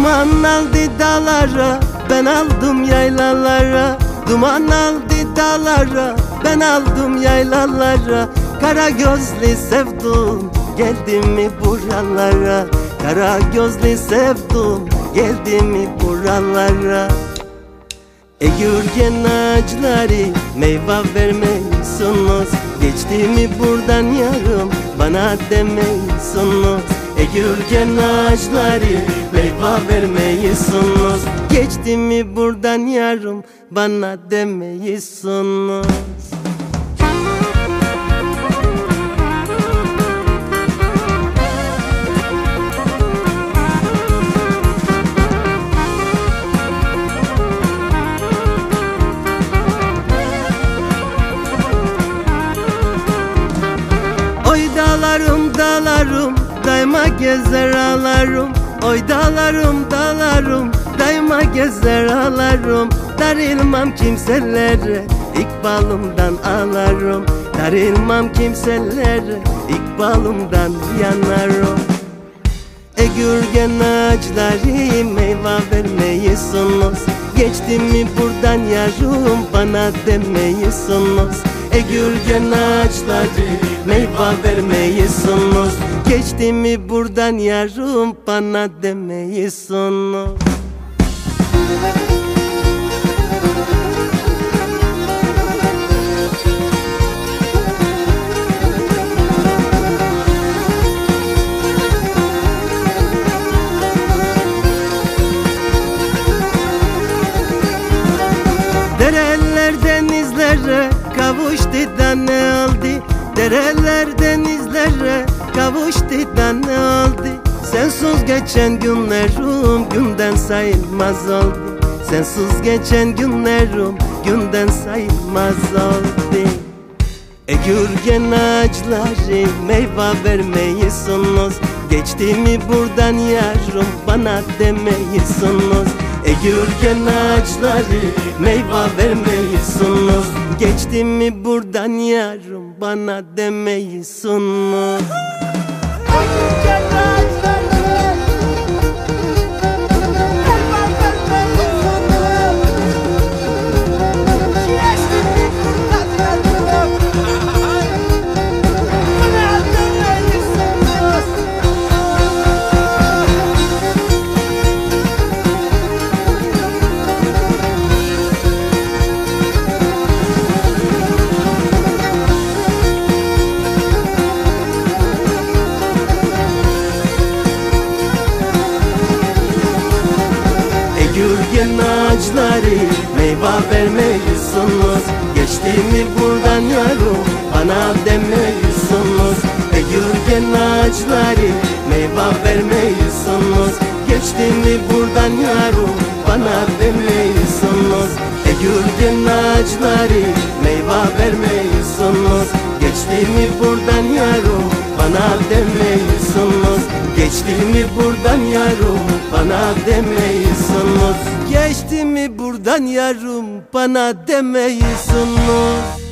Duman aldı dağlara, ben aldım yaylalara. Duman aldı dağlara, ben aldım yaylalara. Kara gözlü sevdum, geldi mi buralara? Kara gözlü sevdum, geldi mi buralara? Gürgen ağaçları meyve vermiyorsunuz. Geçti mi buradan yarım, bana demiyorsunuz. Gürgen ağaçları meyve vermiyorsunuz. Geçti mi buradan yarım, bana demiyorsunuz. Oy dağlarım dağlarım, daima gezer ağlarım. Oy dağlarım dağlarım, daima gezer ağlarım. Darılmam kimselere, ikbalımdan ağlarım. Darılmam kimselere, ikbalımdan yanarım. Gürgen ağaçları meyve vermiyorsunuz. Geçti mi buradan yarım, bana demiyorsunuz. Gürgen ağaçları meyve vermiyorsunuz. Geçti mi buradan yarım, bana demiyorsunuz. Dereler denizlere kavuştu da ne oldu? Dereler denizlere kavuştu da ne oldu? Sensiz geçen günlerim günden sayılmaz oldu. Sensiz geçen günlerim günden sayılmaz oldu. Gürgen ağaçları meyve vermiyorsunuz. Geçti mi buradan yarım, bana demiyorsunuz. Gürgen ağaçları meyve vermiyorsunuz. Geçti mi buradan yarım, bana demiyorsunuz. Gürgen ağaçları Gürgen ağaçları meyve vermiyorsunuz. Geçti mi buradan yarım, bana demiyorsunuz. Gürgen ağaçları meyve vermiyorsunuz. Geçti mi buradan yarım, bana demiyorsunuz. Gürgen ağaçları meyve vermiyorsunuz. Geçti mi buradan yarım, bana demiyorsunuz. Geçti mi buradan yarım, bana demiyorsunuz. Geçti mi buradan yarım, bana demiyorsunuz.